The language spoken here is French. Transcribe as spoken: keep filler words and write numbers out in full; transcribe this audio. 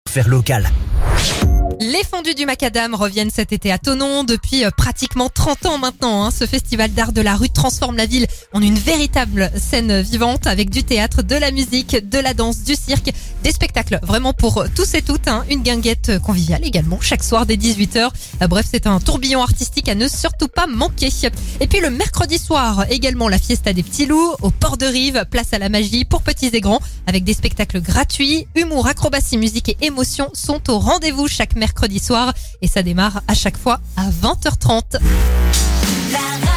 Faire local. Les fondus du macadam reviennent cet été à Thonon depuis euh, pratiquement trente ans maintenant. Hein. Ce festival d'art de la rue transforme la ville en une véritable scène vivante avec du théâtre, de la musique, de la danse, du cirque, des spectacles vraiment pour tous et toutes. Hein. Une guinguette conviviale également chaque soir dès dix-huit heures. Euh, bref, c'est un tourbillon artistique à ne surtout pas manquer. Et puis le mercredi soir, également la fiesta des petits loups au port de Rive, place à la magie pour petits et grands avec des spectacles gratuits. Humour, acrobatie, musique et émotion sont au rendez-vous chaque mercredi soir et ça démarre à chaque fois à vingt heures trente. La